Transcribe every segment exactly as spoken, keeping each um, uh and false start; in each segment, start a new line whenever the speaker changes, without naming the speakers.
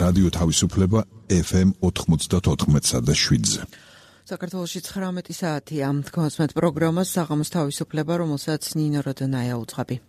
რადიო თავისუფლება ეფ ემ ოთხმოცდაოთხ და შვიდზე.
საქართველოში ცხრამეტი საათია. თქვენს პროგრამას საღამოს თავისუფლება, რომელსაც ნინო როდონაია უძღვები.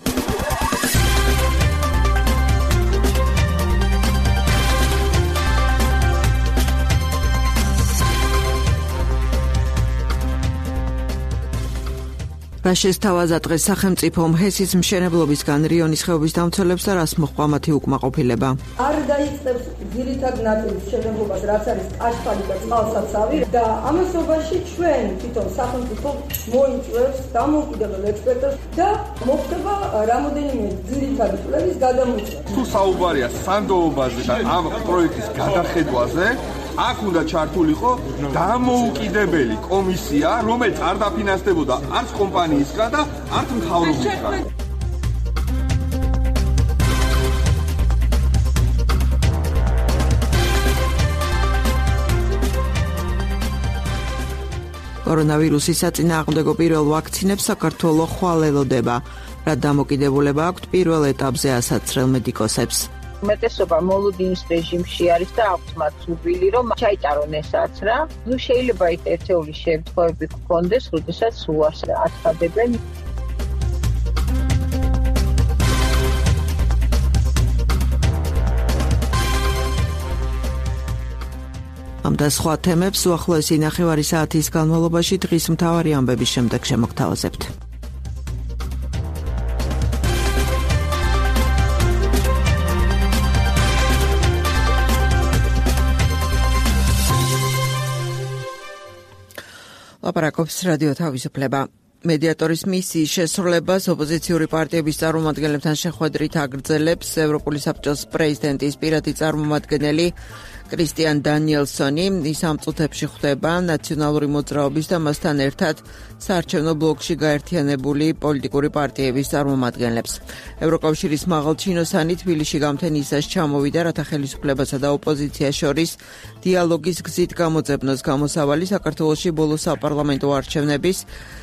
რაშეს თავაზა დღეს სახელმწიფომ ჰესის მშენებლობისგან რიონის ხეობის დამცველებს და რას მოჰყვა მათი უკმაყოფილება.
არ დაიწყებს ძირითად ნაწილის მშენებლობას, რაც არის კაშხალი და წყალსაცავი და ამასობაში ჩვენ თვითონ სახელმწიფო მოიწვევს დამოუკიდებელ ექსპერტებს და მოხდება რამოდენიმე ძირითადი კვლევის გადამოწყვეტა.
თუ საუბარია სანდოობაზე და ამ პროექტის გადახედვაზე, აქ უნდა ჩართულიყო დამოუკიდებელი კომისია, რომელიც არ დაფინანსდებოდა არც კომპანიისგან და არც მთავრობისგან.
კორონავირუსის საწინააღმდეგო პირველ ვაქცინებს საქართველო ხვალ ელოდება. რა დამოკიდებულება აქვთ პირველ ეტაპზე ასაცრელ მედიკოსებს.
უმეტესობა მოლოდინის რეჟიმში არის და აქვთ მათ სურვილი, რომ ჩაიტარონ ესაც რა. ნუ შეიძლება ერთეული შემთხვევები გქონდეს, როდესაც უარს აცხადებენ. ამ და სხვა თემებს უახლოესი ნახევარი საათის განმავლობაში დღის მთავარი ამბების შემდეგ შემოგთავაზებთ. ლაპარაკობს რადიო თავისუფლება. მედიატორის მისიის შესრულებას ოპოზიციური პარტიების წარმომადგენლებთან შეხვედრით აგრძელებს ევროპული საბჭოს პრეზიდენტის პირადი წარმომადგენელი კრისტიან დანიელსონი. ის ამ წუთებში ხვდება ნაციონალური მოძრაობის და მასთან ერთად საარჩევნო ბლოკში გაერთიანებული პოლიტიკური პარტიების წარმომადგენლებს. ევროკავშირის მაღალჩინოსანი თბილისში გამთენიისას ჩამოვიდა, რათა ხელისუფლებასა და ოპოზიციას შორის დიალოგის გზით გამოძებნოს გამოსავალი საქართველოში ბოლო საპარლამენტო არჩევნების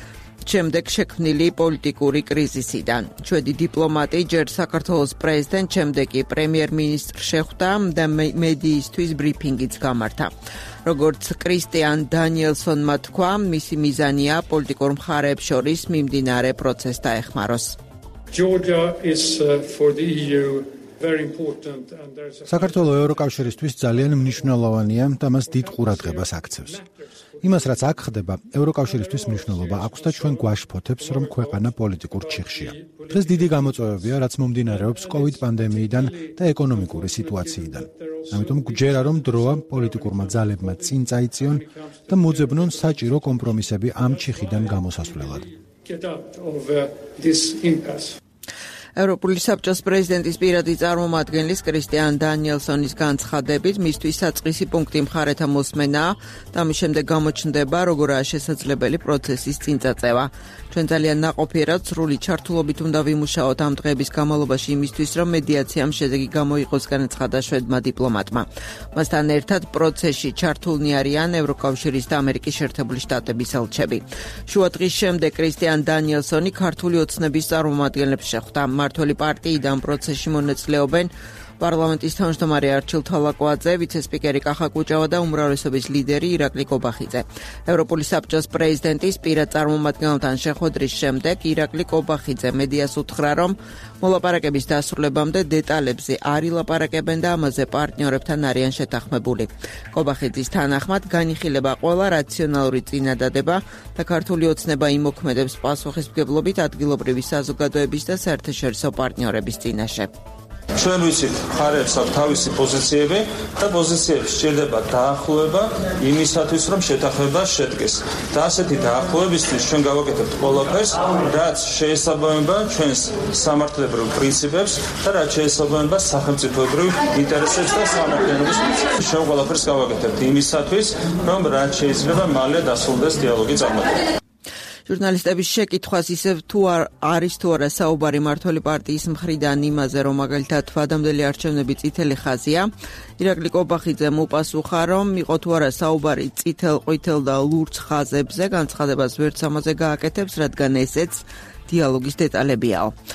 შემდეგ შექმნილი პოლიტიკური კრიზისიდან. შვედი დიპლომატი ჯერ საქართველოს პრეზიდენტ, შემდეგ კი პრემიერ-მინისტრს შეხვდა და მედიისთვის ბრიფინგიც გამართა. როგორც კრისტიან დანიელსონმა თქვა, მისი მიზანია პოლიტიკურ მხარეებს შორის მიმდინარე პროცესს დაეხმაროს.
Georgia is uh, for the E U very important and there's a
საქართველოს ევროკავშირისთვის ძალიან მნიშვნელოვანია და მას დიდ ყურადღებას აქცევს. იმას რაც აქ ხდება, ევროკავშირისთვის მნიშვნელობა აქვს და ჩვენ გვაშფოთებს, რომ ქვეყანა პოლიტიკურ ჩიხშია. დღეს დიდი გამოწვევებია, რაც მომდინარეობს კოვიდ პანდემიიდან და ეკონომიკური სიტუაციიდან. ამიტომ გვჯერა, რომ დროა პოლიტიკურმა ძალებმა წინ წაიწიონ და მოძებნონ საჭირო კომპრომისები ამ ჩიხიდან გამოსასვლელად.
get out of uh, this impasse.
ევროპული საბჭოს პრეზიდენტის პირადი წარმომადგენლის კრისტიან დანიელსონის განცხადებით, მისთვის საწყისი პუნქტი მხარეთა მოსმენაა და ამის შემდეგ გამოჩნდება, როგორაა შესაძლებელი პროცესის წინწაწევა. ჩვენ ძალიან ნაყოფიერად სრული ჩართულობით უნდა ვიმუშაოთ ამ დღეების განმავლობაში იმისთვის, რომ მედიაციამ შედეგი გამოიყოს, განაცხადა შვედმა დიპლომატმა. მასთან ერთად პროცესში ჩართულნი არიან ევროკავშირის და ამერიკის შეერთებული შტატების ელჩები. შუა დღის შემდეგ კრისტიან დანიელსონი ქართული ოცნების წარმომადგენლებს შეხვდა. მართველი პარტიიდან პროცესში მონაწილეობენ პარლამენტის თავმჯდომარე არჩილ თალაკვაძე, ვიცე-სპიკერი კახა კუჭავა და უმრავლესობის ლიდერი ირაკლი კობახიძე. ევროპული საბჭოს პრეზიდენტის პირად წარმომადგენელთან შეხვედრის შემდეგ ირაკლი კობახიძე მედიას უთხრა, რომ მოლაპარაკების დასრულებამდე დეტალებზე არ ილაპარაკებენ და ამაზე პარტნიორებთან არიან შეთანხმებული. კობახიძის თანახმად განიხილება ყველა რაციონალური წინადადება და ქართული ოცნება იმოქმედებს პასუხისმგებლობით ადგილობრივი საზოგადოების და საერთაშორისო პარტნიორების წინაშე.
ჩვენ ვიცით, მხარეებს აქვს თავისი პოზიციები და პოზიციებს სჭირდება დაახლოება იმისათვის, რომ შეთანხმება შედგეს. და ასეთი დაახლოებისთვის ჩვენ გავაკეთებთ ყველაფერს, რაც შეესაბამება ჩვენს სამართლებრივ პრინციპებს და რაც შეესაბამება სახელმწიფოებრივ ინტერესებს და სამართლებრივ პრინციპებს. ჩვენ ყველაფერს გავაკეთებთ იმისათვის, რომ რაც შეიძლება მალე დასრულდეს დიალოგი წარმატებით.
ჟურნალისტების შეკითხვას ისევ თუ არის თუ არა საუბარი მართველი პარტიის მხრიდან იმაზე, რომ მაგალითად ვადამდელი არჩევნები წითელი ხაზია, ირაკლი კობახიძემ უპასუხა, რომ იყო თუ არა საუბარი წითელ, ყვითელ და ლურჯ ხაზებზე, განცხადებას ვერც ამაზე გააკეთებს, რადგან ესეც დიალოგის დეტალებიაო.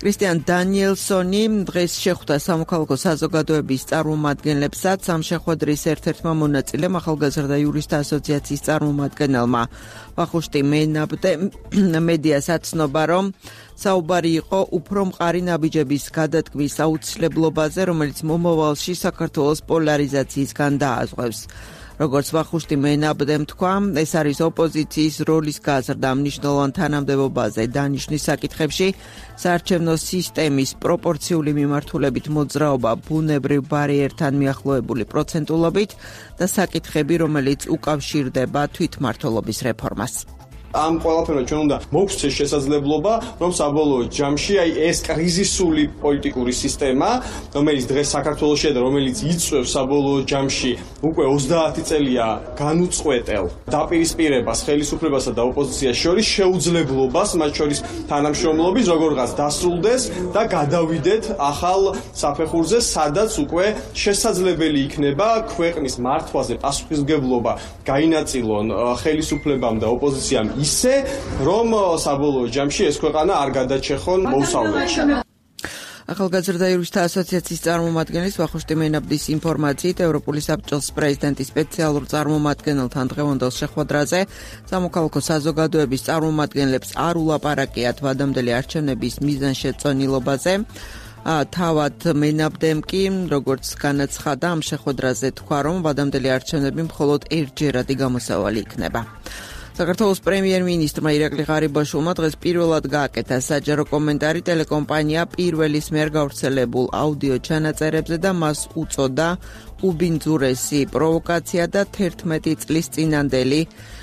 კრისტიან დანიელსონი დღეს შეხვდა სამოქალაქო საზოგადოების წარმომადგენლებსაც. ამ შეხვედრის ერთ-ერთმა მონაწილემ ახალგაზრდა იურისტთა ასოციაციის წარმომადგენელმა ვახუშტი მენაბდემ მედიას აცნობა, რომ საუბარი იყო უფრო მყარი ნაბიჯების გადადგმის აუცილებლობაზე, რომელიც მომავალში საქართველოს პოლარიზაციისგან დააზღვევს. როგორც ვახუშტი მენაბდემ თქვა, ეს არის ოპოზიციის როლის გაზრდა მნიშვნელოვან თანამდებობაზე დანიშნვის საკითხებში, საარჩევნო სისტემის პროპორციული მიმართულებით მოძრაობა ბუნებრივ ბარიერთან მიახლოებული პროცენტულობით და საკითხები, რომელიც უკავშირდება თვითმმართველობის რეფორმას.
ამ ყველაფერმა ჩვენ უნდა მოგცეს შესაძლებლობა, რომ საბოლოო ჯამში აი ეს კრიზისული პოლიტიკური სისტემა, რომელიც დღეს საქართველოშია და რომელიც იწვევს საბოლოო ჯამში უკვე ოცდაათი წელია განუწყვეტელ დაპირისპირებას ხელისუფლებასა და ოპოზიციას შორის შეუძლებლობას, მათ შორის თანამშრომლობის როგორღაც დასრულდეს და გადავიდეთ ახალ საფეხურზე, სადაც უკვე შესაძლებელი იქნება ქვეყნის მართვაზე პასუხისმგებლობა გაინაწილონ ხელისუფლებამ და ოპოზიციამ ისე, რომ საბოლოო ჯამში ეს ქვეყანა არ გადაჩეხონ მოუსწავლეში.
ახალგაზრდა იურისტთა ასოციაციის წარმომადგენლის ვახუშტი მენაბდის ინფორმაციით, ევროპული საბჭოს პრეზიდენტის სპეციალურ წარმომადგენელთან დღევანდელ შეხვედრაზე სამოქალაქო საზოგადოების წარმომადგენლებს არ ულაპარაკიათ ვადამდელი არჩევნების მიზანშეწონილობაზე. თავად მენაბდემ კი, როგორც განაცხადა, ამ შეხვედრაზე თქვა, რომ ვადამდელი არჩევნები მხოლოდ ერთჯერადი გამოსავალი იქნება. საქართველოს პრემიერ-მინისტრმა ირაკლი ღარიბაშვილმა დღეს პირველად გააკეთა საჯარო კომენტარი ტელეკომპანია პირველის მიერ გავრცელებულ აუდიო ჩანაწერებზე და მას უწოდა უბინძურესი პროვოკაცია და თერთმეტი წლის წინანდელი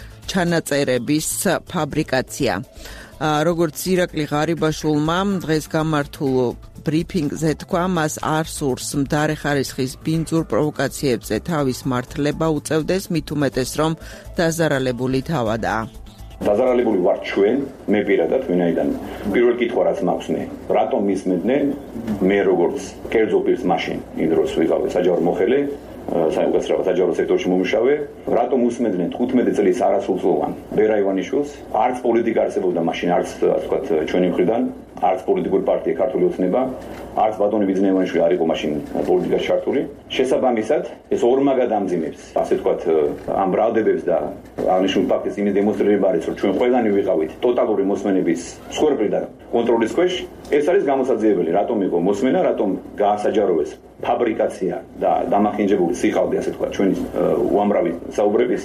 ჩანაწერების ფაბრიკაცია. როგორც ირაკლი ღარიბაშვილმა დღეს გამართულ ბრიფინგზე თქვა, მას არ სურს მდარე ხარისხის ბინძურ პროვოკაციებზე თავის მართლება უწევდეს, მით უმეტეს რომ დაზარალებული თავადაა.
დაზარალებული ვარ ჩვენ, მე პირადად, ვინაიდან პირველ კითხვა რაც მაქვს მე, რატომ მისმედნენ მე როგორც კერძო პირს მაშინ იმ დროს ვიყავი საჯარო მოხელე, საერთოდ საჯარო სექტორში მომუშავე, რატომ უსმენდნენ თხუთმეტი წლის არასრულწლოვან ბერა ივანიშვილს, არც პოლიტიკა არსებობდა მაშინ, არც ასე ვთქვათ ჩვენი მხრიდან, არც პოლიტიკური პარტია ქართული ოცნება, არც ბატონი ბიძინა ივანიშვილი არ იყო მაშინ პოლიტიკაში ჩართული. შესაბამისად, ეს ორმაგ დამძიმებს, ასე ვთქვათ, ამ ბრალდებებს და აღნიშნულ ფაქტის იმის დემონსტრირება არის, რომ ჩვენ ყველანი ვიყავით ტოტალური მოსმენების მსხვერპლი და კონტროლის ქვეშ. ეს არის გამოსაძიებელი, რატომ იყო მოსმენა, რატომ გაასაჯაროვეს ფაბრიკაცია და დამახინჯებული სიხალდე, ასე ვთქვათ, ჩვენი უამრავი საუბრების.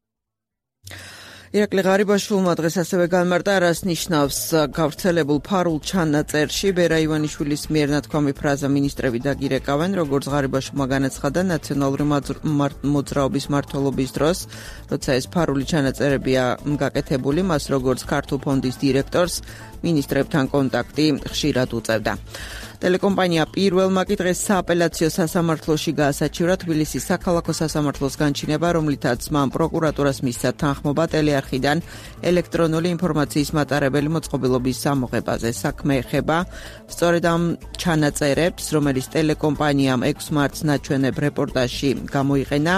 ირაკლი ღარიბაშვილმა დღეს ასევე განმარტა, რას ნიშნავს გავრცელებულ ფარულ ჩანაწერში ბერა ივანიშვილის მიერ ნათქვამი ფრაზა მინისტრები დაგირეკავენ, როგორც ღარიბაშვილმა განაცხადა ნაციონალური მოძრაობის მმართველობის დროს, როცა ეს ფარული ჩანაწერებია გაკეთებული, მას როგორც ქართულ ფონდის დირექტორს მინისტრებთან კონტაქტი ხშირად უწევდა. ტელეკომპანია პირველმა კი დღეს სააპელაციო სასამართლოში გაასაჩივრა თბილისის საქალაქო სასამართლოს განჩინება, რომლითაც მან პროკურატურას მისცა თანხმობა ტელეარხიდან ელექტრონული ინფორმაციის მატარებელი მოწყობილობის ამოღებაზე. საქმე ეხება სწორედ ამ ჩანაწერებს, რომელიც ტელეკომპანიამ ექვსი მარტს ნაჩვენებ რეპორტაჟში გამოიყენა.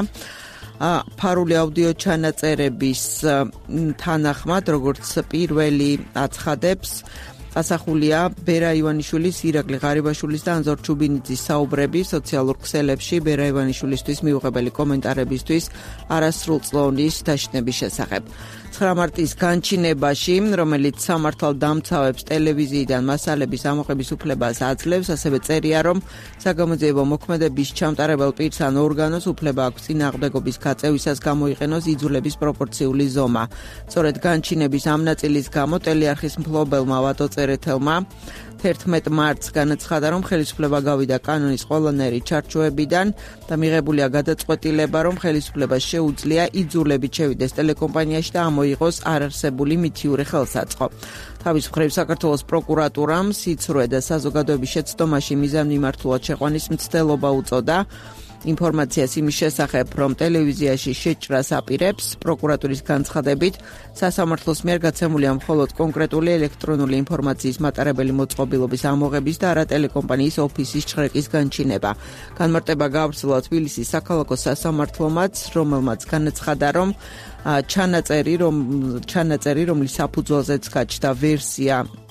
ფარული აუდიო ჩანაწერების თანახმად, როგორც პირველი აცხადებს, ასახულია ბერა ივანიშვილის, ირაკლი ღარიბაშვილის და ანზორ ჩუბინიძის საუბრები სოციალურ ქსელებში ბერა ივანიშვილისთვის მიუღებელი კომენტარებისთვის არასრულწლოვნის დაშნების შესახებ. ცხრა მარტის განჩინებაში, რომელიც სამართალდამცავებს ტელევიზიიდან მასალების ამოღების უფლებას აძლევს, ასევე წერია, რომ საგამოძიებო მოქმედების ჩამტარებელ პირს ან ორგანოს უფლება აქვს წინააღმდეგობის გაწევისას გამოიყენოს იძულების პროპორციული ზომა. სწორედ განჩინების ამ ნაწილის გამო ტელეარხის მფლობელმა ვატო წერეთელმა თერთმეტ მარტს განაცხადა, რომ ხელისუფლება გავიდა კანონის ყველანაირი ჩარჩოებიდან და მიღებულია გადაწყვეტილება, რომ ხელისუფლებას შეუძლია იძულებით შევიდეს ტელეკომპანიაში და ამოიღოს არარსებული მითიური ხელსაწყო. თავის მხრივ საქართველოს პროკურატურამ სიცრუე და საზოგადოების შეცდომაში მიზანმიმართულად შეყვანის მცდელობა უწოდა. ინფორმაციას იმის შესახებ, რომ ტელევიზიაში შეჭრას აპირებს, პროკურატურის განცხადებით, სასამართლოს მიერ გაცემულია მხოლოდ კონკრეტული ელექტრონული ინფორმაციის მატარებელი მოწყობილობის ამოღების და არა ტელეკომპანიის ოფისის ჩხრეკის განჩინება. განმარტება გავრცელა თბილისის საქალაქო სასამართლომაც, რომელმაც განაცხადა, რომ ჩანაწერი, რომ ჩანაწერი, რომლის საფუძველზეც გაჩნდა ვერსია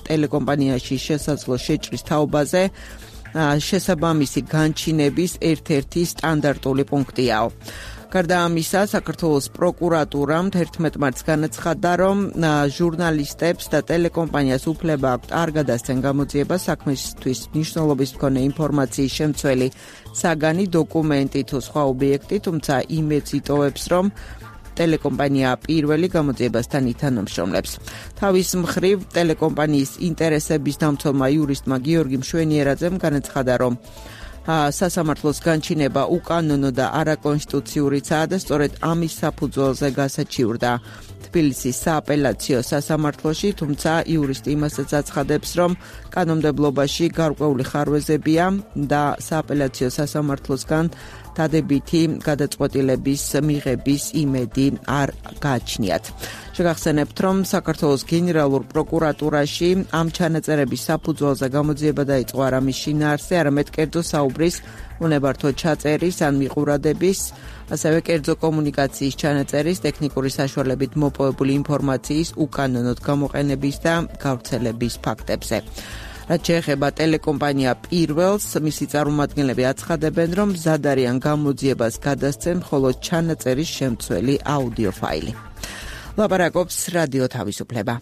ტელეკომპანიაში შესაძლო შეჭრის თაობაზე შესაბამისი განჩინების ერთ-ერთი სტანდარტული პუნქტიაო. გარდა ამისა, საქართველოს პროკურატურამ თერთმეტ მარტს განაცხადა, რომ ჟურნალისტებს და ტელეკომპანიას უფლება აქვთ არ გადასცენ გამოძიებას საქმისთვის მნიშვნელობის მქონე ინფორმაციის შემცველი საგანი, დოკუმენტი თუ სხვა ობიექტი, თუმცა იმედს იტოვებს, რომ ტელეკომპანია პირველი გამოძიებასთან ითანამშრომლებს. თავის მხრივ, ტელეკომპანიის ინტერესების დამცველმა იურისტმა გიორგი მშვენიერაძემ განაცხადა, რომ სასამართლოს განჩინება უკანონო და არაკონსტიტუციურიცაა და სწორედ ამის საფუძველზე გასაჩივრდა თბილისის სააპელაციო სასამართლოში, თუმცა იურისტი იმასაც აცხადებს, რომ კანონმდებლობაში გარკვეული ხარვეზებია და სააპელაციო სასამართლოსგან დადებითი გადაწყვეტილების მიღების იმედი არ გააჩნიათ. შეგახსენებთ, რომ საქართველოს გენერალურ პროკურატურაში ამ ჩანაწერების საფუძველზე გამოძიება დაიწყო არა მის შინაარსზე, არამედ კერძო საუბრის უნებართო ჩაწერის ან მიყურადების, ასევე კერძო კომუნიკაციის ჩანაწერის ტექნიკური საშუალებით მოპოვებული ინფორმაციის უკანონოდ გამოყენების და გავრცელების ფაქტებზე. რაც შეეხება ტელეკომპანია პირველს, მისი წარმომადგენლები აცხადებენ, რომ მზად არიან გამოძიებას გადასცენ მხოლოდ ჩანაწერის შემცველი აუდიო ფაილი. ლაპარაკობს რადიო თავისუფლება.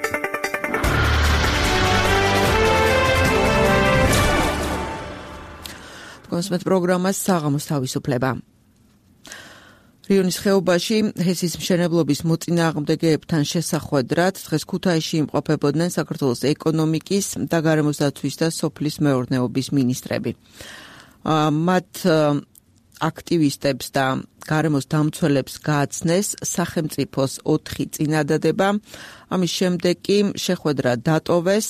კონსმეთ პროგრამას საღამოს თავისუფლება. რიონის ხეობაში ჰესის მშენებლობის მოწინააღმდეგეებთან შესახვედრად დღეს ქუთაისში იმყოფებოდნენ საქართველოს ეკონომიკის და გარემოს დაცვის და სოფლის მეურნეობის მინისტრები. მათ აქტივისტებს და გარემოს დამცველებს გააცნეს სახელმწიფოს ოთხი წინადადება. ამის შემდეგ კი შეხვედრა დატოვეს,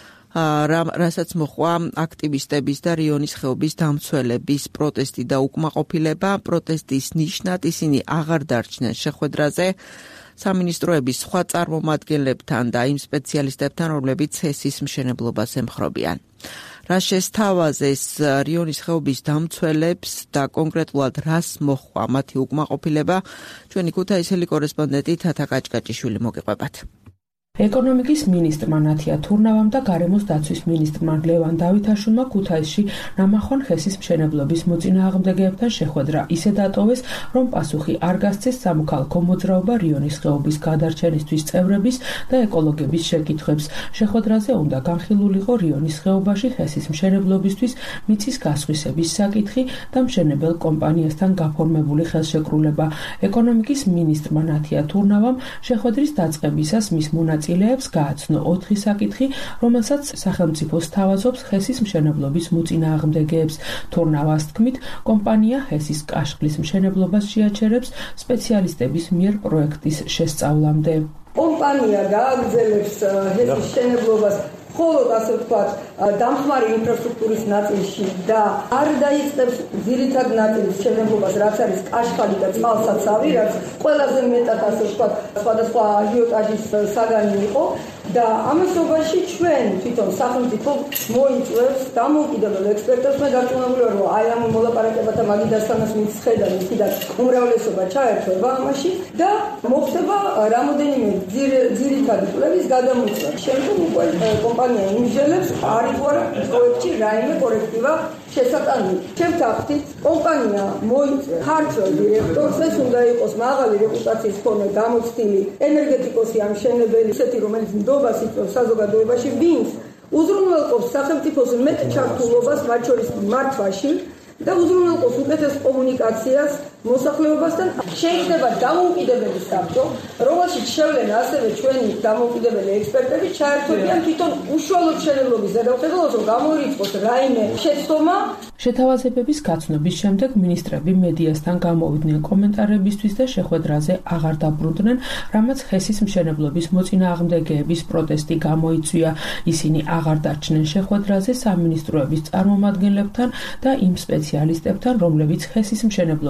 რასაც მოჰყვა აქტივისტების და რიონის ხეობის დამცველების პროტესტი და უკმაყოფილება. პროტესტის ნიშნად ისინი აღარ დარჩნენ შეხვედრაზე სამინისტროების სხვა წარმომადგენლებთან და იმ სპეციალისტებთან, რომლებიც ჰესის მშენებლობას ემხრობიან. რა შესთავაზეს რიონის ხეობის დამცველებს და კონკრეტულად რას მოჰყვა მათი უკმაყოფილება, ჩვენი ქუთაისელი კორესპონდენტი თათა კაჭკაჭიშვილი მოგიყვებათ.
ეკონომიკის მინისტრმა ნათია თურნავამ და გარემოს დაცვის მინისტრმა ლევან დავითაშვილმა ქუთაისში ნამახვან ჰესის მშენებლობის მოწინააღმდეგეებთან შეხვედრა ისე დატოვეს, რომ პასუხი არ გასცეს სამოქალაქო მოძრაობა რიონის ხეობის გადარჩენისთვის წევრების და ეკოლოგების შეკითხვებს. შეხვედრაზე უნდა განხილულიყო რიონის ხეობაში ჰესის მშენებლობისთვის მიწის გასხვისების საკითხი და მშენებელ კომპანიასთან გაფორმებული ხელშეკრულება. ეკონომიკის მინისტრმა ნათია თურნავამ შეხვედრის დაწყებისას მის მონაწილეებს წილეებს გააცნო ოთხი საკითხი, რომელსაც სახელმწიფო სთავაზობს ჰესის მშენებლობის მოწინააღმდეგეებს. თურნავას თქმით, კომპანია ჰესის კაშხლის მშენებლობას შეაჩერებს სპეციალისტების მიერ პროექტის შესწავლამდე.
კომპანია გააგრძელებს ჰესის მშენებლობას მხოლოდ ასე ვთქვათ, დამხმარე ინფრასტრუქტურის ნაწილში და არ დაიწყებს ძირითად ნაწილის მშენებლობას, რაც არის კაშხალი და წყალსაცავი, რაც ყველაზე მეტად ასე ვთქვათ, სხვადასხვა აჟიოტაჟის საგანი იყო და ამასობაში ჩვენ თვითონ სახელმწიფო მოიწვევს დამოუკიდებელ ექსპერტებს. მე დარწმუნებული ვარ, რომ აი ამ მოლაპარაკებათა მაგიდასთანაც მიცხედა იქიდან უმრავლესობა ჩაერთვება ამაში და მოხდება რამოდენიმე ძირითადი კვლევის გადამოწვა. შემდგომ უკვე კომპანია იმჟელებს არ იყო პროექტში რაიმე კორექტივა შესატანილი. ჩემს აღთით კომპანია მოიწვევს ქართველ დირექტორს, ეს უნდა იყოს მაღალი რეპუტაციის მქონე გამოცდილი ენერგეტიკოსი ამ მშენებელი, ისეთი რომელიც ნდობას იწვევს საზოგადოებაში, ვინც უზრუნველყოფს სახელმწიფოს მეტ ჩართულობას მათ შორის მართვაში და უზრუნველყოფს უკეთეს კომუნიკაციას მოსახლეობასთან. შეიძლება დამოუკიდებელი საბჭო, რომელშიც შევლენ ასევე ჩვენი დამოუკიდებელი ექსპერტები, ჩაერთვებიან თვითონ უშუალოდ მშენებლობის ზედამხედველობას, რომ გამოირიცხოს რაიმე შეცდომა.
შეთავაზებების გაცნობის შემდეგ მინისტრები მედიასთან გამოვიდნენ კომენტარებისთვის და შეხვედრაზე აღარ დაბრუნდნენ, რამაც ჰესის მშენებლობის მოწინააღმდეგეების პროტესტი გამოიწვია. ისინი აღარ დარჩნენ შეხვედრაზე სამინისტროების წარმომადგენლებთან და იმ სპეციალისტებთან, რომლებიც ჰესის მშენებლობას ემხრობიან.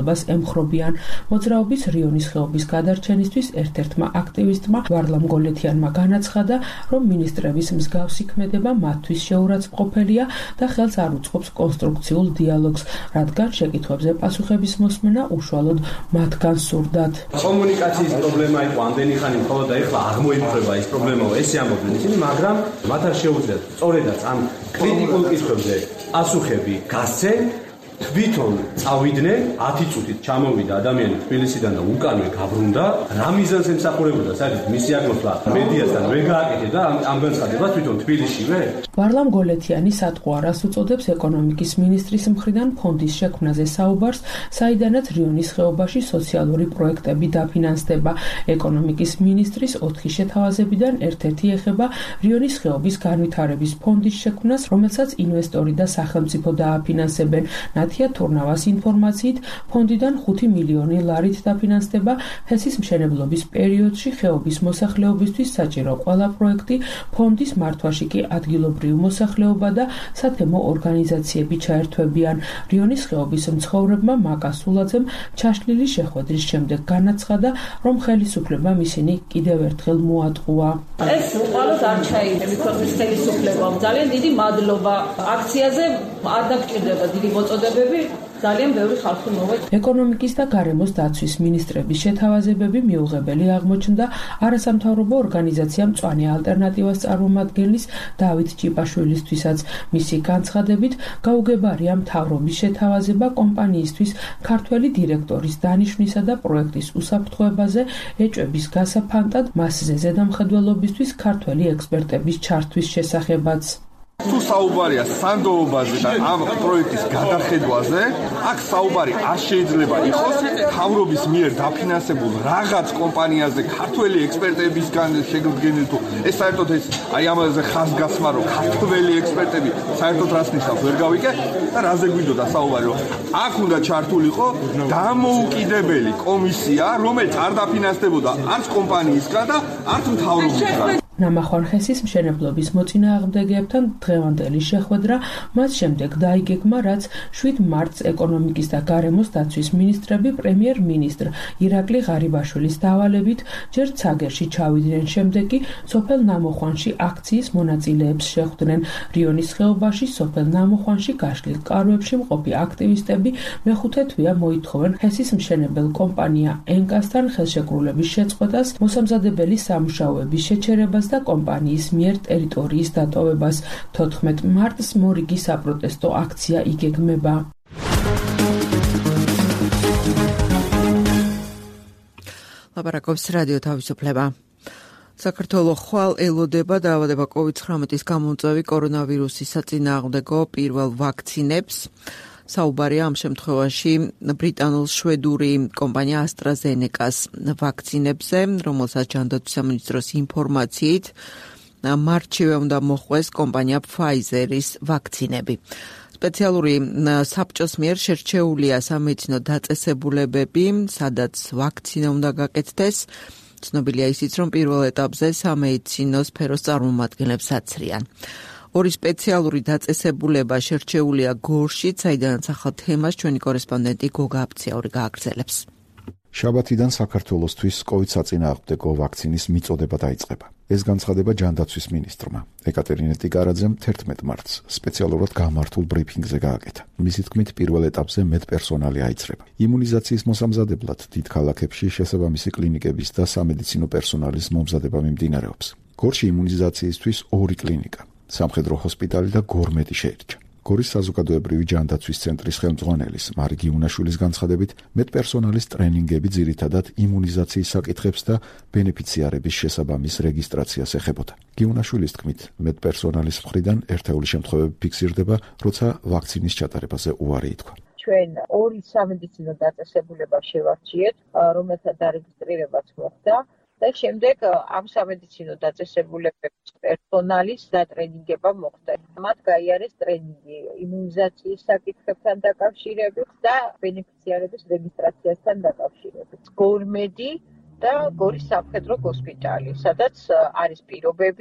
ემხრობიან. მოძრაობის რიონის ხეობის გადარჩენისთვის ერთ-ერთმა აქტივისტმა ვარლამ გოლეთიანმა განაცხადა, რომ მინისტრების მსგავსი ქმედება მათთვის შეურაცხმყოფელია და ხელს არ უწყობს კონსტრუქციულ დიალოგს, რადგან შეკითხვებზე პასუხების მოსმენა უშუალოდ მათგან სურდათ.
კომუნიკაციის პრობლემა იყო ამდენი ხანი მხოლოდ და ეხლა აღმოიფრება ეს პრობლემა, ესე ამბობდნენ ისინი, მაგრამ მათ არ შეუძლიათ სწორედაც ამ კრიტიკულ კითხვებზე პასუხები გასცენ. თვითონ წავიდნენ ათი წუთით ჩამოვიდა ადამიანი თბილისიდან და უკანვე გაბრუნდა რა მიზანს ემსახურებოდა საერთოდ მისი აღნოსლა მედიასთან ვერ გააკეთე და ამ განცხადებას თვითონ თბილისშივე
ვარლამ გოლეთიანი სატყუ არას უწოდებს ეკონომიკის მინისტრის მხრიდან ფონდის შექმნაზე საუბარს, საიდანაც რიონის ხეობაში სოციალური პროექტები დაფინანსდება. ეკონომიკის მინისტრის ოთხი შეთავაზებიდან ერთ-ერთი ეხება რიონის ხეობის განვითარების ფონდის შექმნას, რომელსაც ინვესტორი და სახელმწიფო დააფინანსებენ. ნათია თურნავას ინფორმაციით, ფონდიდან ხუთი მილიონი ლარით დაფინანსდება ჰესის მშენებლობის პერიოდში ხეობის მოსახლეობისთვის საჭირო ყველა პროექტი, ფონდის მართვაში კი ადგილობრივი მოსახლეობა და სათემო ორგანიზაციები ჩაერთვებიან. რიონის ხეობის მცხოვრებმა მაკა სულაძემ ჩაშლილი შეხვედრის შემდეგ განაცხადა, რომ ხელისუფლებამ ისინი კიდევ ერთხელ მოატყუა.
ეს უყალოდ არ ჩაიგდები ქვეყნის ხელისუფლებამ. ძალიან დიდი მადლობა. აქციაზე არ დაგჭირდება დიდი მოწოდებები. ძალიან ბევრი ხალხი მოვედ.
ეკონომიკის და გარემოს დაცვის მინისტრების შეთავაზებები მიუღებელი აღმოჩნდა არასამთავრობო ორგანიზაცია მწვანე ალტერნატივას წარმომადგენლის დავით ჭიპაშვილისთვისაც. მისი განცხადებით, გაუგებარია მთავრობის შეთავაზება კომპანიისთვის ქართველი დირექტორის დანიშვნისა და პროექტის უსაფრთხოებაზე ეჭვების გასაფანტად მასზე ზედამხედველობისთვის ქართველი ექსპერტების ჩართვის შესახებაც.
თუ საუბარია სანდოობაზე და ამ პროექტის გადახედვაზე, აქ საუბარი არ შეიძლება იყოს მთავრობის მიერ დაფინანსებულ რაღაც კომპანიაზე ქართველი ექსპერტებისგან შეგვიდგენილ თუ ეს საერთოდ ეს აი ამაზე ხაზგასმა რომ ქართველი ექსპერტები საერთოდ რას ნიშნავს ვერ გავიგე და რაზე გვიდოდა საუბარი რომ აქ უნდა ჩართულიყო დამოუკიდებელი კომისია, რომელიც არ დაფინანსდებოდა არც კომპანიისგან და არც მთავრობისგან.
ნამახვარ ჰესის მშენებლობის მოწინააღმდეგეებთან დღევანდელი შეხვედრა მას შემდეგ დაიგეგმა, რაც შვიდ მარტს ეკონომიკის და გარემოს დაცვის მინისტრები პრემიერ-მინისტრ ირაკლი ღარიბაშვილის დავალებით ჯერ ცაგერში ჩავიდნენ, შემდეგ კი სოფელ ნამოხვანში აქციის მონაწილეებს შეხვდნენ. რიონის ხეობაში სოფელ ნამოხვანში გაშლილ კარვებში მყოფი აქტივისტები მეხუთე თვეა მოითხოვენ ჰესის მშენებელ კომპანია ენკასთან ხელშეკრულების შეწყვეტას, მოსამზადებელი სამუშაოების შეჩერებას და კომპანიის მიერ ტერიტორიის დატოვებას. თოთხმეტ მარტს მორიგი საპროტესტო აქცია იგეგმება.
ლაპარაკობს რადიო თავისუფლება. საქართველოს ხვალ ელოდება დაავადება კოვიდ ცხრამეტის გამომწვევი კორონავირუსის საწინააღმდეგო პირველ ვაქცინებს. საუბარია ამ შემთხვევაში ბრიტანულ-შვედური კომპანია AstraZeneca-ს ვაქცინებზე, რომელსაც ჯანდაცვის სამინისტროს ინფორმაციით მარტშივე უნდა მოხვდეს კომპანია Pfizer-ის ვაქცინები. სპეციალური საბჭოს მიერ შერჩეულია სამედიცინო დაწესებულებები, სადაც ვაქცინა უნდა გაკეთდეს. ცნობილია ისიც, რომ პირველ ეტაპზე სამედიცინო სფეროს წარმომადგენლებს აცრიან. ორი სპეციალური დაწესებულება შერჩეულია გორში, საიდანაც ახალ თემას ჩვენი კორესპონდენტი გოგა აფციური გააგრძელებს.
შაბათიდან საქართველოსთვის კოვიდ საწინააღმდეგო ვაქცინის მიწოდება დაიწყება. ეს განცხადება ჯანდაცვის მინისტრმა ეკატერინე ტიკარაძემ თერთმეტ მარტს სპეციალურად გამართულ ბრიფინგზე გააკეთა. მისი თქმით, პირველ ეტაპზე მეტპერსონალი აიძრება. იმუნიზაციის მოსამზადებლად დიდ ქალაქებში შესაბამისი კლინიკების და სამედიცინო პერსონალის მომზადება მიმდინარეობს. გორში იმუნიზაციისთვის ორი კლინიკა, სამხედრო ჰოსპიტალი და გორმეტი შეირჩა. გორის საზოგადოებრივი ჯანდაცვის ცენტრის ხელმძღვანელის მარიგი გიუნაშვილის განცხადებით, მეტპერსონალის ტრენინგები ძირითადად იმუნიზაციის საკითხებს და ბენეფიციარების შესაბამის რეგისტრაციას ეხებოდა. გიუნაშვილის თქმით, მეტპერსონალის მხრიდან ერთეული შემთხვევები ფიქსირდება, როცა ვაქცინის ჩატარებაზე უარი ითქვა.
ჩვენ ორი სამედიცინო დაწესებულება შევარჩიეთ, რომელთა დარეგისტრირებაც მოხდა. და შემდეგ ამ სამედიცინო დაწესებულებების პერსონალის დატრენინგება მოხდა. მათ გაიარეს ტრენინგი იმუნიზაციის საკითხებთან დაკავშირებით და ბენეფიციარების რეგისტრაციასთან დაკავშირებით. გორმედი და გორის სამხედრო ჰოსპიტალი, სადაც არის პირობები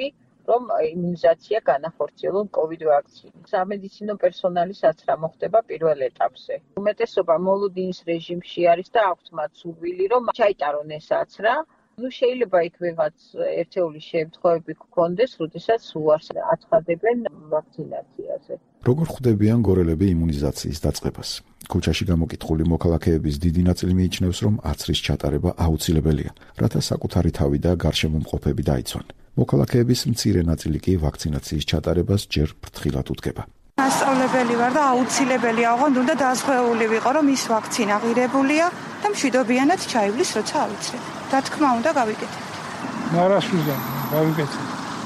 რომ იმუნიზაცია განახორციელონ კოვიდ ვაქცინით. სამედიცინო პერსონალისაც რა მოხდება პირველ ეტაპზე. უმეტესობა მოლოდინის რეჟიმში არის და აქვთ მათ სურვილი, რომ ჩაიტარონ ეს აცრა. ნუ შეიძლება იქ ვიღაც ერთეული შემთხვევები გქონდეს, როდესაც უარს აცხადებენ ვაქცინაციაზე.
როგორ ხვდებიან გორელები იმუნიზაციის დაწყებას? ქუჩაში გამოკითხული მოქალაქეების დიდი ნაწილი მიიჩნევს, რომ აცრის ჩატარება აუცილებელია, რათა საკუთარი თავი და გარშემომყოფები დაიცვან. მოქალაქეების მცირე ნაწილი კი ვაქცინაციის ჩატარებას ჯერ ფრთხილად უდგება.
ასწავლებელი ვარ და აუცილებელია, ოღონდ უნდა დაზღვეული ვიყო, რომ ის ვაქცინა ღირებულია და მშვიდობიანად ჩაივლის, როცა ავიცრე. რა თქმა უნდა, გავიკეთე.
მარასვიდა, გავიკეთე.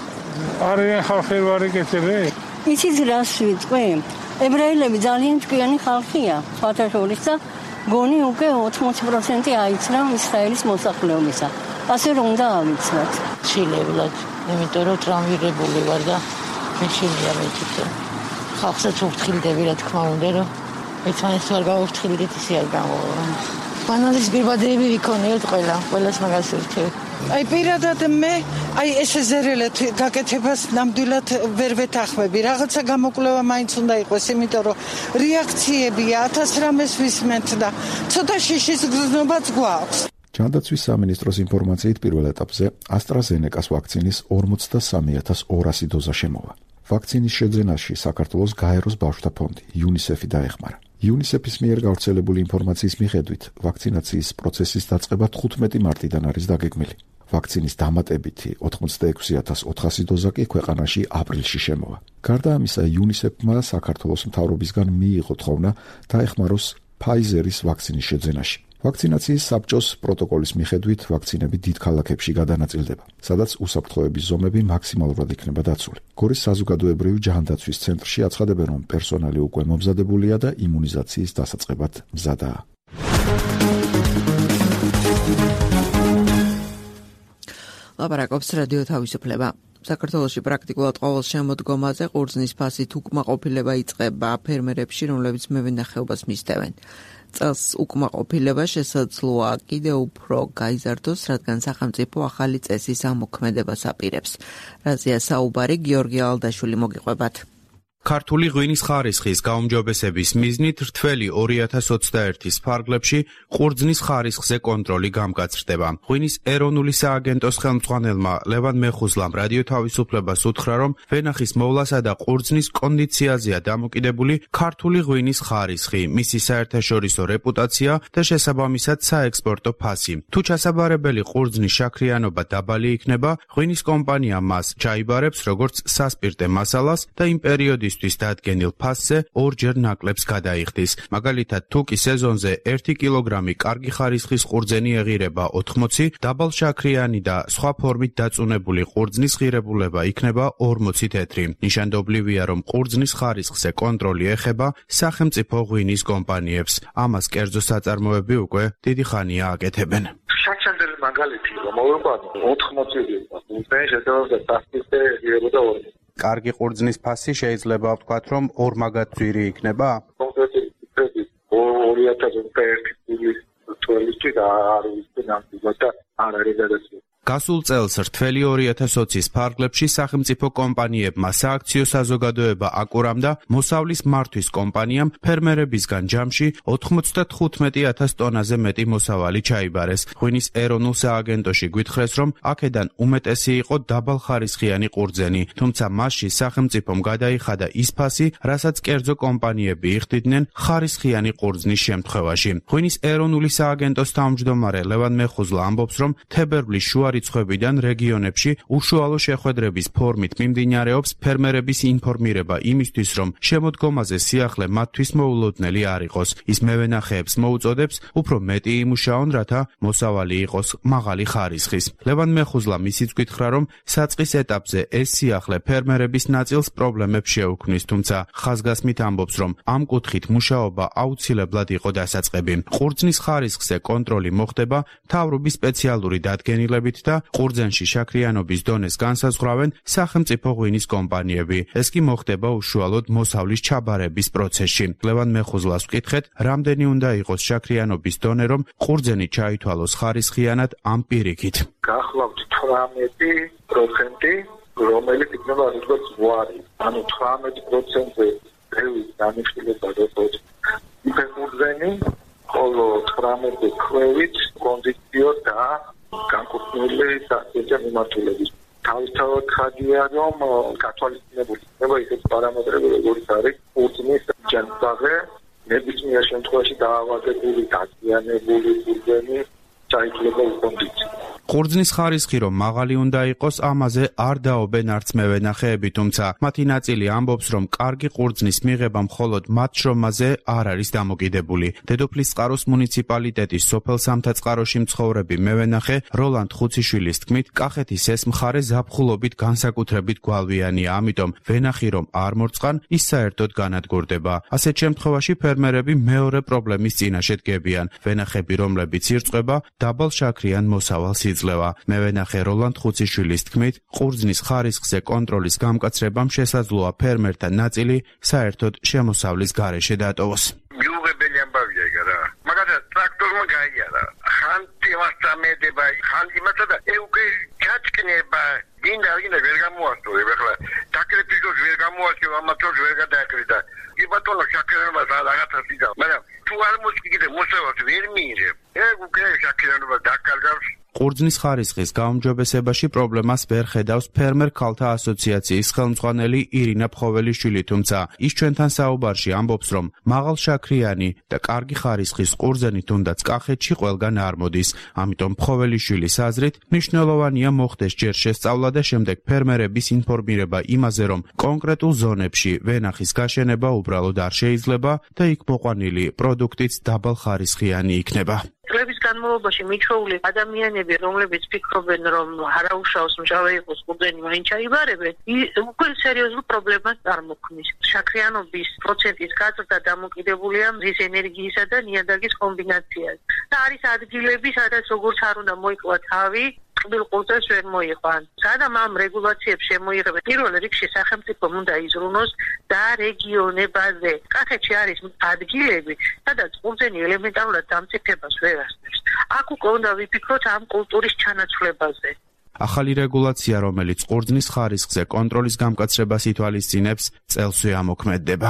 არიან ხალხი ვარ იკეთებე.
იცით რას ვიწყე? ებრაელები ძალიან ჭკვიანი ხალხია, სხვათა შორის და გონი უკვე ოთხმოცი პროცენტი აიცრა ისრაელის მოსახლეობისა. ასე რომ უნდა ავიცრათ.
შილებლად, იმიტომ რომ ტრამვირებული ვარ და მე შემიძლია მეთქე. ხალხსაც ვფრთხილდები, რა თქმა უნდა, რომ ერთმანეთს არ გავუფრთხილდეთ, ისე არ გამოვა. მანალის ბირბადები ვიქონიოთ ყველა, ყველას მაგას ვირჩევ.
აი პირადად მე აი ესე ზერელეთ გაკეთებას ნამდვილად ვერ ვეთანხმები. რაღაცა გამოკვლევა მაინც უნდა იყოს, იმიტომ რომ რეაქციებია ათას რამეს ვისმენთ და ცოტა შიშის გრძნობაც გვაქვს.
ჯანდაცვის სამინისტროს ინფორმაციით პირველ ეტაპზე AstraZeneca-s ვაქცინის ორმოცდასამი ათას ორასი დოზა შემოვა. ვაქცინის შეძენაში საქართველოს გაეროს ბავშვთა ფონდი UNICEF-ი დაეხმარა. UNICEF-ის მიერ გავრცელებული ინფორმაციის მიხედვით, ვაქცინაციის პროცესის დაწყება თხუთმეტი მარტიდან არის დაგეგმილი. ვაქცინის დამატებითი ოცდაექვსი ათას ოთხასი დოზა კი ქვეყანაში აპრილში შემოვა. გარდა ამისა, UNICEF-მა საქართველოს მთავრობისგან მიიღო თხოვნა დაეხმაროს Pfizer-ის ვაქცინის შეძენაში. ვაქცინაციის საბჭოს პროტოკოლის მიხედვით ვაქცინები დიდ ქალაქებში გადანაწილდება, სადაც უსაფრთხოების ზომები მაქსიმალურად იქნება დაცული. გორის საზოგადოებრივი ჯანდაცვის ცენტრში აცხადებენ, რომ პერსონალი უკვე მომზადებულია და იმუნიზაციის დასაწყებად მზადაა.
ლაპარაკობს რადიო თავისუფლება. საქართველოში პრაქტიკულად ყოველ შემოდგომაზე ყურძნის ფასით უკმაყოფილება იწყება ფერმერებში, რომლებიც მევენახეობას მისდევენ. წელს უკმაყოფილება შესაძლოა კიდევ უფრო გაიზარდოს, რადგან სახელმწიფო ახალი წესის ამოქმედებას აპირებს. რაზეა საუბარი, გიორგი ალდაშვილი მოგიყვებათ.
ქართული ღვინის ხარისხის გაუმჯობესების მიზნით რთველი ორი ათას ოცდაერთის ფარგლებში ყურძნის ხარისხზე კონტროლი გამგაცრდება. ღვინის ეროვნული სააგენტოს ხელმძღვანელმა ლევან მეხუზლამ რადიო თავისუფლებას უთხრა, რომ ვენახის მოვლასა და ყურძნის კონდიციაზეა დამოკიდებული ქართული ღვინის ხარისხი, მისი საერთაშორისო რეპუტაცია და შესაბამისად საექსპორტო ფასი. თუ ჩასაბარებელი ყურძნის შაქრიანობა დაბალი იქნება, ღვინის კომპანია მას ჩაიბარებს როგორც სასპირტე მასალას და იმ პერიოდის დადგენილ ფასზე ორჯერ ნაკლებს გადაიხდის. მაგალითად, თუ კი სეზონზე ერთი კილოგრამი კარგი ხარისხის ყურძენი ეღირება ოთხმოცი, დაბალ შაქრიანი და სხვა ფორმით დაწუნებული ყურძნის ღირებულება იქნება ორმოცი თეთრი. ნიშანდობლივია, რომ ყურძნის ხარისხზე კონტროლი ეხება სახელმწიფო ღვინის კომპანიებს. ამას კერძო საწარმოები უკვე დიდი ხანია აკეთებენ.
საჩანდელი მაგალითი რომ მოვიყვანო ოთხმოცი ყურძენი შეთავაზა სასპირტე ეღირებოდა ორმოცი.
კარგი ყურძნის ფასი შეიძლება ვთქვათ, რომ ორმაგად ძვირი იქნება?
კონკრეტული ციფრები ორი ათას ოცდაერთი წლის თვალში და არ ვიცი ნამდვილად და არ არის გადაცემა.
გასულ წელს რთველი ორი ათას ოცის ფარგლებში სახელმწიფო კომპანიებმა სააქციო საზოგადოება აკურამდა მოსავლის მართვის კომპანიამ ფერმერებისგან ჯამში ოთხმოცდათხუთმეტი ათას ტონაზე მეტი მოსავალი ჩაიბარეს. ღვინის ეროვნულ სააგენტოში გვითხრეს, რომ აქედან უმეტესი იყო დაბალხარისხიანი ყურძენი, თუმცა მასში სახელმწიფომ გადაიხადა ის ფასი, რასაც კერძო კომპანიები იხდიდნენ ხარისხიანი ყურძნის შემთხვევაში. ღვინის ეროვნული სააგენტოს თავმჯდომარე ლევან მეხუზლა ამბობს, რომ თებერვლის შუა რიცხვებიდან რეგიონებში უშუალო შეხვედრების ფორმით მიმდინარეობს ფერმერების ინფორმირება იმისთვის, რომ შემოდგომაზე სიახლე მათთვის მოულოდნელი არ იყოს. ის მევენახეებს მოუწოდებს უფრო მეტი იმუშაონ, რათა მოსავალი იყოს მაღალი ხარისხის. ლევან მეხუზლამ ისიც გითხრა, რომ საწყის ეტაპზე ეს სიახლე ფერმერების ნაწილს პრობლემებს შეუქმნის, თუმცა ხაზგასმით ამბობს, რომ ამ კუთხით მუშაობა აუცილებლად იყო დასაწყები. ყურძნის ხარისხზე კონტროლი მოხდება მთავრობის სპეციალური დადგენილებით და ყურძენში შაქრიანობის დონეს განსაზღვრავენ სახელმწიფო ღვინის კომპანიები. ეს კი მოხდება უშუალოდ მოსავლის ჩაბარების პროცესში. ლევან მეხუზლას ვკითხეთ, რამდენი უნდა იყოს შაქრიანობის დონე, რომ ყურძენი ჩაითვალოს ხარისხიანად ამ პირიქით.
გახლავთ თვრამეტი პროცენტი რომელიც იქნება როგორც ვარი, ანუ თვრამეტ პროცენტზე დევის განიხილება როგორც ფეხბურთელი, ხოლო თვრამეტ ქვევით კონდიციო და განკუთვნილი სასწავლო მიმართულების. თავისთავად ხადია, რომ გათვალისწინებული იქნება ისეთ პარამეტრები, როგორც არის პუტინის ჯანმრთელობა, ნებისმიერ შემთხვევაში დაავადებული, დაზიანებული ბურგენი ჩაითვლება უკონდიციონო.
ყურძნის ხარისხი რომ მაღალი უნდა იყოს, ამაზე არ დაობენ არც მევენახეები, თუმცა მათი ნაწილი ამბობს, რომ კარგი ყურძნის მიღება მხოლოდ მათ შრომაზე არ არის დამოკიდებული. დედოფლისწყაროს მუნიციპალიტეტის სოფელ სამთაწყაროში მცხოვრები მევენახე როლანდ ხუციშვილის თქმით, კახეთის ეს მხარე ზაფხულობით განსაკუთრებით გვალვიანია, ამიტომ ვენახი რომ არ მორწყან, ის საერთოდ განადგურდება. ასეთ შემთხვევაში ფერმერები მეორე პრობლემის წინაშე დგებიან. ვენახები, რომლებიც ირწყვება, დაბალშაქრიან მოსავალს იძლევა. მევენახე როლანდ ხუციშვილის თქმით, ყურძნის ხარისხზე კონტროლის გამკაცრებამ შესაძლოა ფერმერთა ნაწილი საერთოდ შემოსავლის გარეშე დატოვოს.
მიუღებელი ამბავია ეგ რა. მაგალითად, ტრაქტორმა გაიარა. ხან ტივას დამედება, ხან იმათა და ეუგე ჩაჭკნება. გინდა გინდა ვერ გამოასწორე, ახლა დაკრეფიზოს ვერ გამოასწორე, ამათოს ვერ გადააკრიდა. კი ბატონო, შაქერობა რაღაცა დიდა, მაგრამ თუ არ მოსკიდე მოსავალს ვერ მიიღებ. ეგ უკვე შაქერობა დაკარგავს.
ყურძნის ხარისხის გაუმჯობესებაში პრობლემას ვერ ხედავს ფერმერ ქალთა ასოციაციის ხელმძღვანელი ირინა ფხოველიშვილი, თუმცა ის ჩვენთან საუბარში ამბობს, რომ მაღალშაქრიანი და კარგი ხარისხის ყურძენი თუნდაც კახეთში ყველგან არ მოდის. ამიტომ ფხოველიშვილის აზრით, მნიშვნელოვანია მოხდეს ჯერ შესწავლა და შემდეგ ფერმერების ინფორმირება იმაზე, რომ კონკრეტულ ზონებში ვენახის გაშენება უბრალოდ არ შეიძლება და იქ მოყვანილი პროდუქტიც დაბალხარისხიანი იქნება.
წლების განმავლობაში მიჩვეული ადამიანები, რომლებიც ფიქრობენ, რომ არაუშავს მჟავე იყოს ყურძენი მაინც ჩაიბარებენ, უკვე სერიოზულ პრობლემას წარმოქმნის. შაქრიანობის პროცენტის გაზრდა დამოკიდებულია მზის ენერგიისა და ნიადაგის კომბინაციაზე. და არის ადგილები, სადაც როგორც არ უნდა მოიკლა თავი, წყვილ ყურძენს ვერ მოიყვან. სადამ ამ რეგულაციებს შემოიღებენ, პირველ რიგში სახელმწიფომ უნდა იზრუნოს და რეგიონებაზე. კახეთში არის ადგილები, სადაც ყურძენი ელემენტარულად დამწიფებას ვერ ასწრებს. აქ უკვე უნდა ვიფიქროთ ამ კულტურის ჩანაცვლებაზე.
ახალი რეგულაცია, რომელიც ყურძნის ხარისხზე კონტროლის გამკაცრებას ითვალისწინებს, წელსვე ამოქმედდება.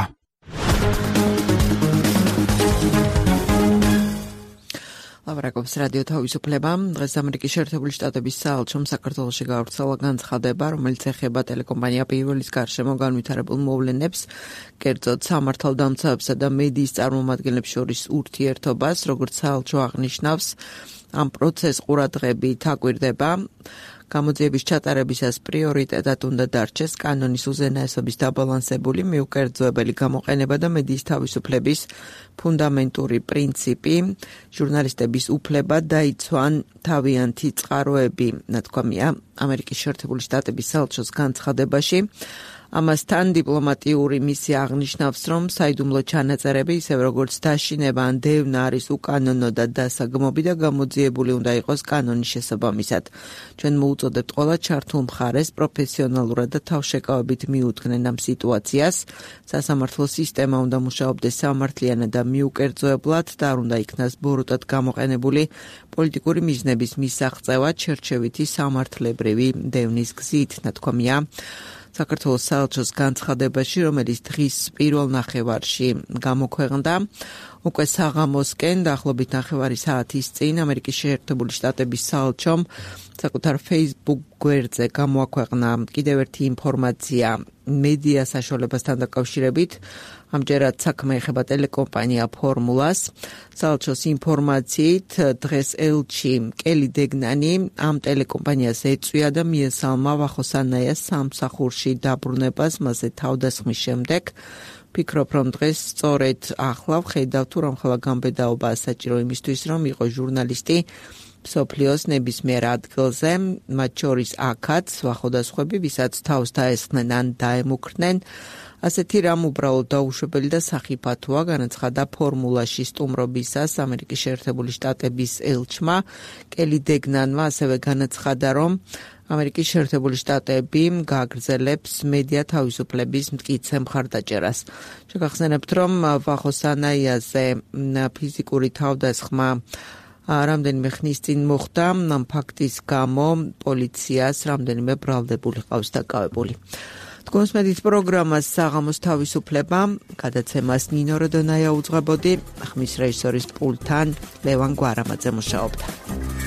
ლავრაკობს რადიო თავისუფლება. დღეს ამერიკის შეერთებული შტატების საელჩომ საქართველოში გავრცელა განცხადება, რომელიც ეხება ტელეკომპანია პირველის გარშემო განვითარებულ მოვლენებს, კერძოდ სამართალდამცავებსა და მედიის წარმომადგენლებს შორის ურთიერთობას, როგორც საელჩო აღნიშნავს, ამ პროცესს ყურადღებით აკვირდება. გამოძიების ჩატარებისას პრიორიტეტად უნდა დარჩეს კანონის უზენაესობის დაბალანსებული, მიუკერძოებელი გამოყენება და მედიის თავისუფლების ფუნდამენტური პრინციპი, ჟურნალისტების უფლება დაიცვან თავიანთი წყაროები, ნათქვამია ამერიკის შეერთებული შტატების საელჩოს განცხადებაში. ამასთან დიპლომატიური მისია აღნიშნავს, რომ საიდუმლო ჩანაწერები, ისევ როგორც დაშინება ან დევნა არის უკანონო და დასაგმობი და გამოძიებული უნდა იყოს კანონის შესაბამისად. ჩვენ მოუწოდებთ ყველა ჩართულ მხარეს პროფესიონალურად და თავშეკავებით მიუძღნენ ამ სიტუაციას. სასამართლო სისტემა უნდა მუშაობდეს სამართლიანად და მიუკერძოებლად და არ უნდა იქნას ბოროტად გამოყენებული პოლიტიკური მიზნების მისაღწევად შერჩევითი სამართლებრივი დევნის გზით, ნათქვამია საქართველოს საელჩოს განცხადებაში, რომელიც დღის პირველ ნახევარში გამოქვეყნდა. უკვე საღამოსკენ დაახლოებით ნახევარი საათის წინ ამერიკის შეერთებული შტატების საელჩომ საკუთარ Facebook გვერდზე გამოაქვეყნა კიდევ ერთი ინფორმაცია მედია საშუალებასთან დაკავშირებით. ამჯერად საქმე ეხება ტელეკომპანია ფორმულას. საელჩოს ინფორმაციით დღეს ელჩი კელი დეგნანი ამ ტელეკომპანიას ეწვია და მიესალმა ვახოსანაიას სამსახურში დაბრუნებას მასზე თავდასხმის შემდეგ. ფიქრობ, რომ დღეს სწორედ ახლა ვხედავ თუ რომ ხელა გამბედაობა საჭირო იმისთვის, რომ იყო ჟურნალისტი მსოფლიოს ნებისმიერ ადგილზე, მათ შორის აქაც ვახოდასხვები, ვისაც თავს დაესხნენ ან დაემუქრნენ. ასეთი რამ უბრალოდ დაუშვებელი და სახიფათოა, განაცხადა ფორმულაში სტუმრობისას ამერიკის შეერთებული შტატების ელჩმა კელი დეგნანმა, ასევე განაცხადა, რომ ამერიკის შეერთებული შტატები გააგრძელებს მედია თავისუფლების მტკიცე მხარდაჭერას. შეგახსენებთ, რომ ვახოსანაიაზე ფიზიკური თავდასხმა რამდენიმე ხნის წინ მოხდა ამ ფაქტის გამო პოლიციას რამდენიმე ბრალდებული ყავს დაკავებული. Თქვენს მედიის პროგრამას საღამოს თავისუფლება, გადაცემას ნინო როდონაია უძღვებოდი, ხმის რეჟისორის პულტთან ლევან გვარამაძე მუშაობდა.